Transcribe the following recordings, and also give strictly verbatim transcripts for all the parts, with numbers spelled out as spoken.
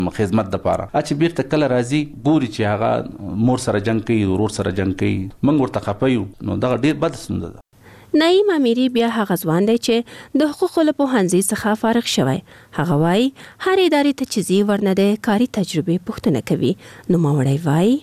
خدمت لپاره. چې بیرته کله راځي ګوري چې هغه مور سره جنگ کوي، ورور سره جنگ کوي، موږ ورته خفه یو، نو دغه ډیر بد ستونزه ده. نعیم امیری بیا هغه ځوان دی چې د حقوقو له پوهنځي څخه فارغ شوی. هغه وایي هر ادارې ته چې ځي ورنه د کاري تجربې پوښتنه کوي. نوموړی وایي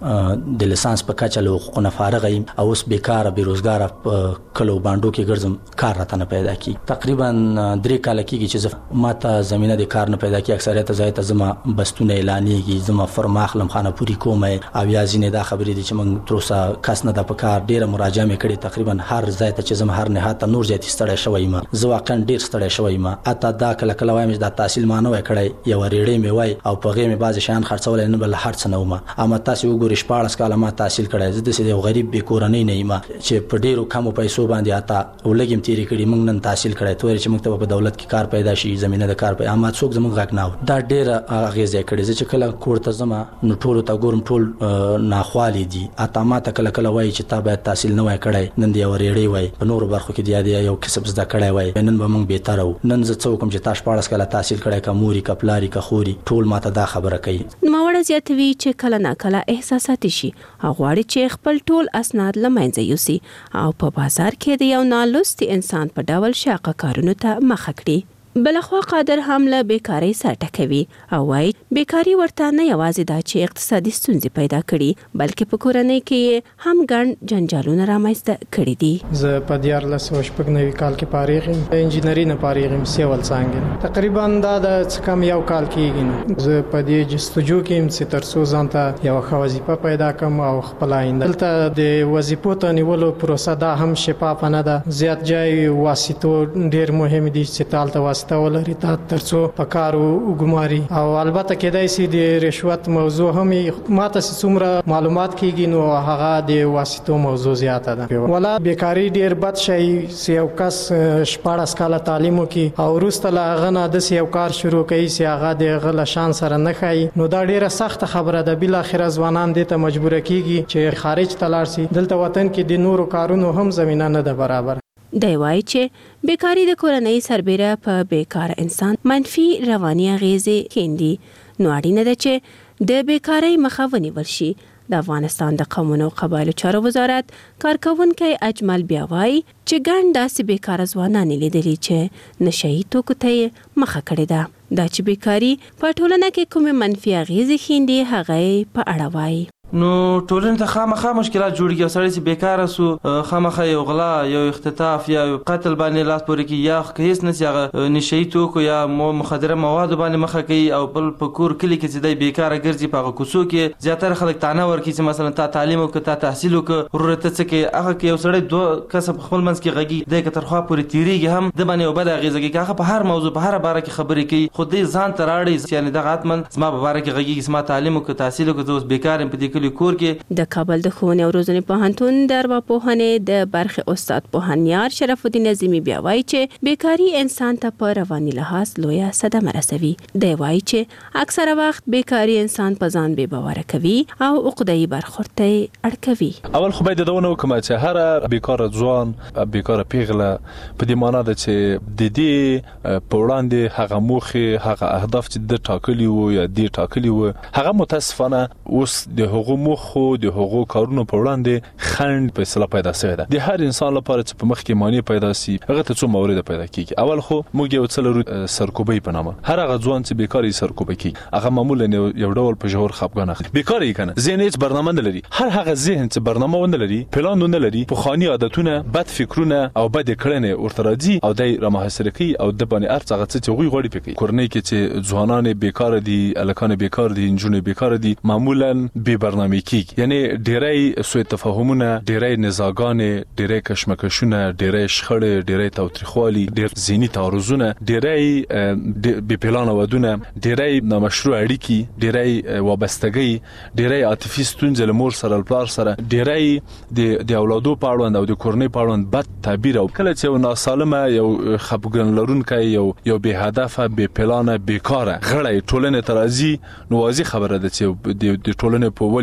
د لیسانس په کچه له حقوقو نه فارغ یم او اوس بیکاره بیروزګاره په کلو بانډو کې ګرځم، کار راته نه پیدا کېږي. تقریبا درې کاله کېږي چې زه ماته زمینه د کار نه پیدا کېږي. اکثریت ځای ته زما بستونه اعلانېږي، زما فرما اخلم، خانه پوري کوم او یا ځینې دا خبرې دي چې موږ تر اوسه کس نه ده په کار. ډېره مراجعه مې کړې، تقریبا هر ځای ته چې ځم هر نهاد ته نور زیاتې ستړی شوی یم. زه واقعا ډېر ستړی شوی یم. حتی دا کله کله وایم چې دا تحصیل ما نه وای کړی، یوه ریړۍ مې وای او په هغې مې بعضې شیان خرڅولی، نه بل هر څه نه وم. اما تاسې وګورئ شپاړس کاله تحصیل کړای، زه داسې یو غریب بې کورنۍ نه یم چې په ډېرو کمو پیسو باندې حتی ولږ م تېرې کړي. موږ نن تحصیل کړی، تورې چې موږ ته په دولت کې کار پیدا شي، زمینه د کار پیدا، اما څوک زموږ غږ نه اوري. دا ډېره اغېزه یې کړې. زه چې کله کور ته ځم نو ټولو ته ګورم ټول ناخوالې دي. حتی ما ته کله کله وایي چې تا باید تحصیل نه وای کړی، نن دې یوه ریړۍ وای، په نورو برخو کې دې یا یو کسب زده کړی وای، نن به موږ بهتره وو. نن زه څه وکړم چې تا شپاړس کاله تحصیل کړی، که مور که پلار که خور ټول ما ته دا خبره کوي. نوموړی زیاتوي چې کله ناکله احساساتي شي او غواړي چې خپل ټول اسناد له منځه یوسي او په بازار کې د یو نالوستي انسان په ډول شاقه کارونو ته مخه کړي. بلخوا قادر هم له بیکارۍ سر ټکوي او وایي بیکاري ورته نه یوازې دا چې اقتصادي ستونزې پیدا کړي، بلکې په کورنۍ کې هم ګڼ جنجالونه رامنځته کړي دي. زه په دیارلس سوه شپږ نوي کال کې فارغ یم، انجینري نه فارغ یم، سیول څانګې. تقریبا دا د څه کم یو کال کېږي نو زه په دې جستجو کې یم چې تر څو ځان ته یوه ښه وظیفه پیدا کړم او خپل آینده. دلته د وظیفو ته نیولو پروسه دا هم شفافه نه ده. زیات جای واسطو ډېر مهم دي چې تالته واسطه ولري تا تر څو په کار وګماري. او البته کېدای شي د رشوت موضوع هم ماته څومره معلومات کېږي نو هغه د واسطو موضوع زیاته ده. ولا بیکاري ډېر بد شی چې یو کس شپاړس کاله تعلیم وکړي او وروسته له هغه نه داسې یو کار شروع کوي چې هغه د هغه له شان سره نه ښایي، نو دا ډېره سخته خبره ده. بالاخره ځوانان دې ته مجبوره کېږي چې خارج ته لاړ شي. دلته وطن کې د نورو کارونو هم زمینه نه ده برابر. دی وایي چې بیکاري د کورنۍ سربیره په بیکاره انسان منفي رواني اغېزې ښیندي. نو اړینه ده چې د بیکارۍ مخه ونیول شي. د افغانستان د قومونو او قبایلو چارو وزارت کارکوونکی اجمل بیا وایي چې ګڼ داسې بیکاره ځوانان یې لیدلي چې نشهیي توکو ته یې مخه کړې ده. دا چې بیکاري په ټولنه کې کومې منفي اغېزې ښیندي هغه یې په اړه وایي. نو ټولنې ته خامخا مشکلات جوړیږي. یو سړی چې بیکاره سو خامخا یو غلا، یو اختطاف یا قتل باندې لاس پورې کوي، یا که هېڅ نه سي هغه نشهیي توکو یا مخدره موادو باندې مخه کوي. او بل په کور کلي کې چې دی بیکاره ګرځي په هغه کوڅو کې زیاتره خلک تانه ورکوي چې مثلا تا تعلیم وکړه، تا تحصیل وکړه، وروره ته څه کوې. هغه که یو سړی دوه کسه په خپل منځ کې غږي دی که تر خوا پورې تېرېږي هم د باندې یو بده اغېزه کوي. که هغه په هر موضوع په هره باره کې خبرې کوي خو دی ځان ته راړي یعنې دغه حتما زما په باره کې غږېږي، زما تعلیم وکړه، تحصیل وکړه، زه اوس بیکار یم په دې کلي کور کې. د کابل د ښوونې او روزنې پوهنتون د ارواپوهنې د برخې استاد پوهنیار شرف الدین عظیمي بیا وایي چې بیکاري انسان ته په رواني لحاظ لویه صدمه رسوي. دی وایي چې اکثره وخت بیکاري انسان په ځان بې باوره کوي او عقده‌يي برخورد ته اړ کوي. اول خو باید دا ونه وکړم چې هر بیکاره ځوان، بیکاره پیغله په دې معنا ده چې د دې په وړاندې هغه موخې، هغه اهداف چې د ټاکلي وو یا دې ټاکلي وو، هغه متاسفانه اوس د هغو موخو د هغو کارونو په وړاندې خنډ په اصطلاح پیدا شوی ده. د هر انسان لپاره چې په مخ کې معنی پیدا شي هغه ته څو مورد پیدا کیږي. اول خو موږ یو څه لرو سرکوبۍ په نامه. هر هغه ځوان چې بیکاري سرکوبه کوي هغه معمولا یو ډول په ژور خپګان اخلي. بیکاري کنه ذهن هیڅ برنامه نه لري. هر هغه ذهن چې برنامه ونه لري، پلان نه لري، په خاني عادتونه، بد فکرونه او بد کړنې ورته راځي او دای رامحاصره کوي او د باندې ارڅ هغه چې غوي غوړي پکې. کورنۍ کې چې ځوانان بیکار دي، الکان بیکار دي، انجونې بیکار دي، معمولا بې برنامه کیږي. یعنی ډیرای سوء تفاهمونه، ډیرای نزاګانې، ډیرای کشمکشونه، ډیرای شخړې، ډیرای تاوتریخوالي، ډیر ذهني تعرضونه، ډیرای بې پلانه ودونه، ډیرای نامشروع اړیکې، ډیرای وابستګۍ، ډیرای عاطفي ستونزې له مور سره، پلار سره، ډیرای د د اولادو په اړوند او د کورنۍ په اړوند بد تعبیر. او کله چې یو ناسالمه، یو خپګان لرونکی، یو یو بې هدفه، بې پلانه، بیکاره غړی ټولنې ته راځي، نو واضح خبره ده چې د ټولنې په ولې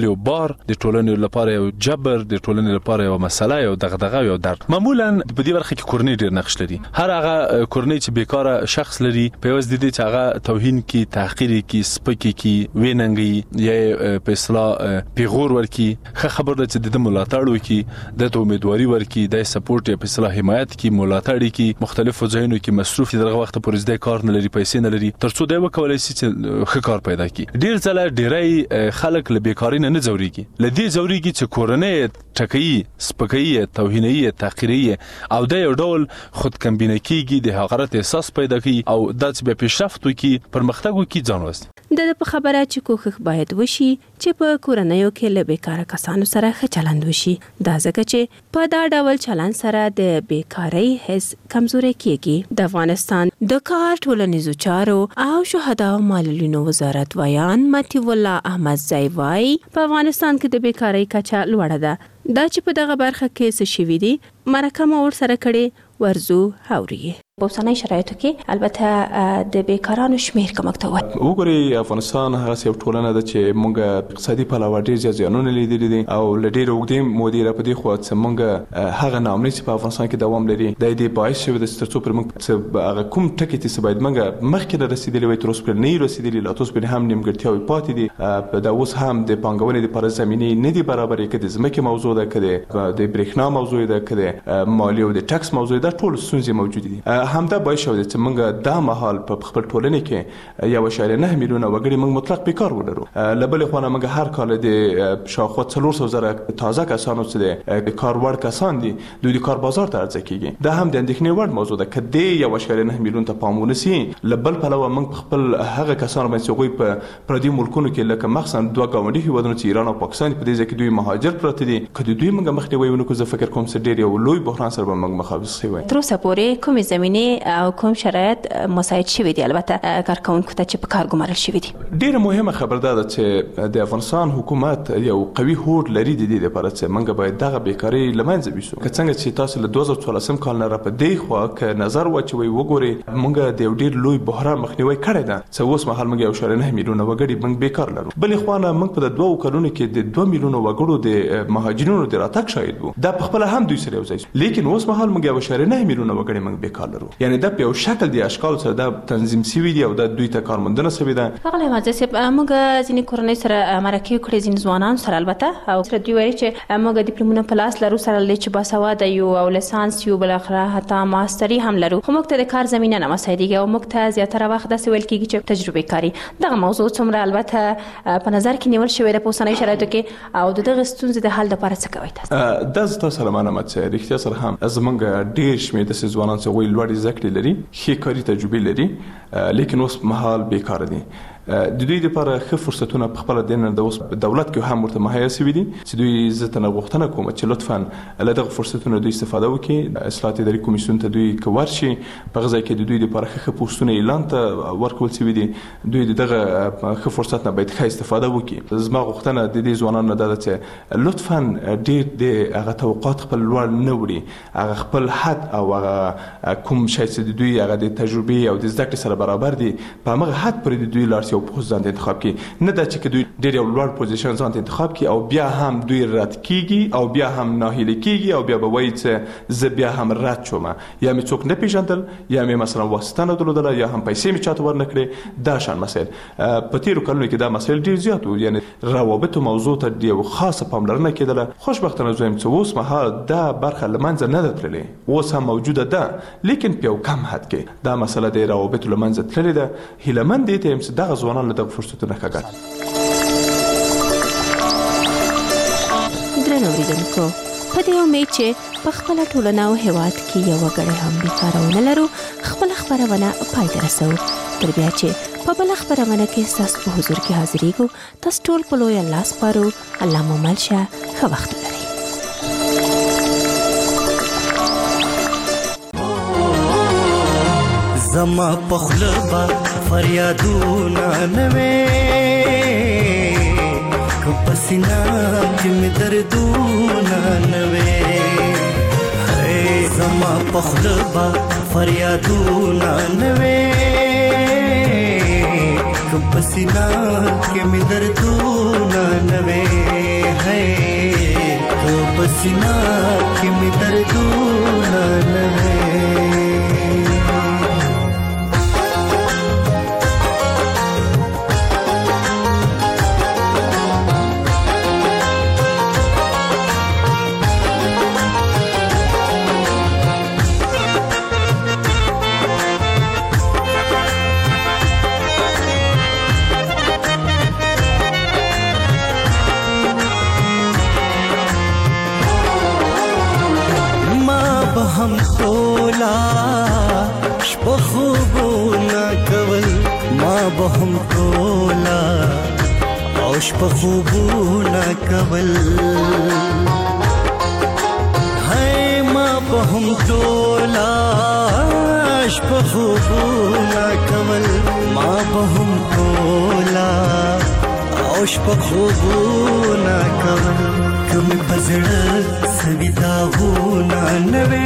ټولنې یو بار، د ټولنې لپاره یو جبر، د ټولنې لپاره یو مسله، یو دغدغه، یو درد. معمولا په دې برخه کې کورنۍ ډېر نقش لري. هر هغه کورنۍ چې بیکاره شخص لري په واسطه دي چې هغه توهین کی، تحقیر کی، سپکی کی، ویننګي یا په اصطلاح پیغور ورکی، خبر ده چې د ملاتړ وکي، د امیدواري ورکی، د سپورټ یا په اصطلاح حمایت کی، ملاتړ کی، مختلفو ځایونو کې مصروف دي، دغه وخت پورې زده کار نه لري، پیسې نه لري، ترڅو دا وکولای شي چې ښه کار پیدا کړي. ډیر ځله ډیری خلک له بیکاری نه نه ځوريږي، لدې ځوريږي چې کورنۍ ټکې، سپکې، توهیني، تحقیري او د یو ډول خود کمبینه کیږي، د حقارت احساس پیدا کوي او د څه پیشرفت وکي، پرمختګ وکي ځان وست. د په خبره چې کوښښ باید وشي چې په کورنیو کې له بیکاره کسانو سره ښه چلند وشي، دا ځکه چې په دا ډول چلند سره د بیکاری حس کمزوري کیږي. د افغانستان د کار، ټولنیزو چارو او شهدا او معلولینو وزارت ویان متي الله احمد زئی وايي په افغانستان کې د بیکاری کچه لوړه ده. دا چې په دغه برخه کې څه شوي دي مرکه مو ورسره کړې، ورزو هوري. په اوسنۍ شرایطو کې البته د بیکارانو شمیر کمکته وای. وګورئ افغانستان هغه یو ټولنه ده چې موږ اقتصادي پلوه ډیر زیات زیانونه لیدلي دي او لډیر وګړي مودې را پدې خو چې موږ هغه نامني چې په افغانستان کې دوام لري د دې باعث شوی د سترڅو پر موږ هغه کوم ټکی چې باید موږ مخکې رسیدلی وي تر اوسه پر نه رسیدلی، لا تاسو پر هم نیمګړتیاوې پاتې دي. د اوس هم د پانګونې لپاره زمینه نه دي برابرې، کړي د ځمکې موضوع ده، کړي د برېښنا موضوع ده، کړي مالی او د ټکس موضوع ده، ټول ستونزې موجود دي. همدا باعث شوی چې موږ دا مهال په خپل ټولنه کې یو اشاریه نه میلیونه وګړي موږ مطلق بیکار ولرو. لبل خو نه موږ هر کال د شاوخوا څلور سوه زره تازه کسانو چې د کار وړ کسان دي دوی د کار بازار ته ارزه کیږي. دا هم د اندېښنې وړ موضوع ده کدی یو اشاریه نه میلیون ته پام ونسی. لبل پلوه موږ خپل هغه کسان باندې چې غوي په پردي ملکونو کې لکه مخصوصا دوه ګاونډي هیوادونو چې ایران او پاکستان په دې ځکه دوی مهاجر پراته دي، کدی دوی موږ مخنیوي ونکو. زه فکر کوم چې ډیر یو لوی بحران سره به موږ مخامخ شوي. تر اوسه پورې کومې زمینه او کوم شرایط مساعد شوي دي البته کارکونکو ته چې په کار ګمارل شوي دي؟ ډیره مهمه خبر ده چې د افغانستان حکومت یو قوي هوډ لري د دې لپاره چې موږ باید دغه بیکاری لمنځه ویسو. که څنګه چې تاسو له دوه زره څوارلسم کال نه را په دې خوا ک نظر واچوي وګوري موږ د یو ډیر لوی بحران مخنیوي کړی ده چې اوس مهال موږ یو شاړه نه میلیونه وګړي موږ بیکار لرو. بل خو نه موږ په دوه کلونو کې د دوه میلیونه وګړو د مهاجرینو د راتګ شاهد وو. دا په خپل هم دوی سره یو ځای، لیکن اوس مهال موږ یو شاړه نه میلیونه وګړي موږ بیکار لرو. یعنی دا په یو شکل دی اشکال سره دا تنظیم شوی دی او دا دوی ته کارمندنه شوی ده. هغه مازه چې موږ ځینې کورنۍ سره مرکه کړې، ځینې ځوانان سره البته او سره دوی وایي چې موږ ډیپلومونه په لاس لرو، سره لې چې باسواده یو او لیسانس یو، بل اخره حتی ماستری هم لرو، خو موږ ته د کار زمينه نه مساعدېږي او موږ ته زیاتره وخت داسې ویل کېږي چې تجربه کاری. دغه موضوع څومره البته په نظر کې نیول شوی د اوسنۍ شرایطو کې او دغه ستونزې د حل لپاره څه کوي تاسو؟ دا زه تاسو سره منم چې رښتیا سره هم زمونږ ډیر شمېر د ځوانان چې وایي لوړې زده کړې لري، ښې کاري تجربه لري، لیکن اوس مهال بیکار دي. د دوی لپاره ښه فرصتونه په خپل دین د اوس دولت کې هم ورته مهیا شوي دي چې دوی زه ته غوښتنه کوم چې لطفا له دغه فرصتونو دوی استفاده وکړي. اصلاحات اداري کمیسیون ته دوی کور شي په غځای کې د دوی لپاره ښه پوسټونه اعلان ته ورکول شوي دي، دوی دغه ښه فرصت نه باید ښه استفاده وکړي. زما غوښتنه د دې ځوانانو نه ده چې لطفا ډېر د هغه توقعات خپل لوړ نه وړي، هغه خپل حد او هغه کوم شی چې د دوی هغه د تجربې او د زده کړې سره برابر دي په هغه حد پورې د دوی لار یو پوسټ ځان انتخاب کی، نه دا چې دوی ډېر یو لوړ پوزیشن ځان انتخاب کی او بیا هم دوی رد کیږي او بیا هم ناهیله کیږي او بیا به وایي چې زه بیا هم رد شوم، یا مې څوک نه پیژندل، یا مې مثلا واسطه نه درلودله، یا هم پیسې مې چاته ورنکړې. دا شان مسایل په تیرو کلونو کې دا مسایل ډېر زیات وو، یعنی روابطو موضوع ته یو خاصه پاملرنه کېدله. خوشبختانه زه یم چې اوس مهال دا برخه له منځه نه ده تللې، اوس هم موجوده ده، لیکن په یو کم حد کې دا مسله د روابطو له منځه تللې ده. هیلهمند دي ته یم چې دغه ځوانان له فرصتونه ښه درنو اوریدونکو، په دې امید چې په خپله ټولنه او هیواد کې یو وګړی هم بیکاره ونه لرو، خپله خپرونه پای ته رسوو. تر بیا چې په بله خپرونه کې ستاسو په حضور کې حاضرېږو، تاسو ټول په لوی الله سپارو. الله مو مل شه، ښه وخت ولرئ. زما پخلبا فریادونه نوې کپسینا کې می دردونه نوې، زما پخلبا فریادونه نوې पसीना के में दर्दूना नवे है पसीना के में दर्दूना नवे हम तोला शपखुबो ना कवल माँ बहम तोला और शपखुबो ना कवल है माँ बहम तोला शपखुबो ना कवल माँ बहम तोला और शपखुबो ना कवल कम बजड़ सविता हो ना नवे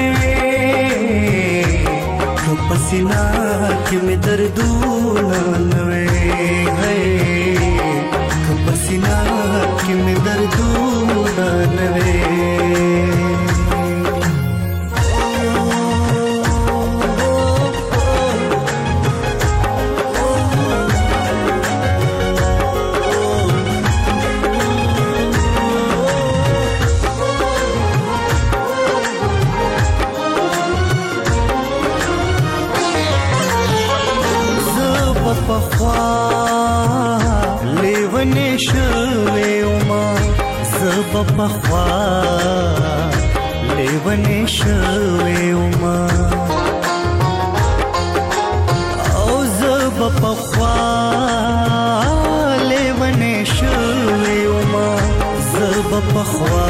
पसीना के में दर्दूना नवे है पसीना के में दर्दूना नवे पखवा लेवने शवे उमा जब पखवा लेवने शवे उमा ओ जब पखवा लेवने शवे उमा जब पखवा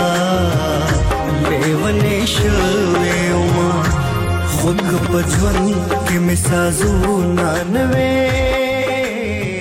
लेवने शवे उमा खुद पजवन के मिसाजू ना नवे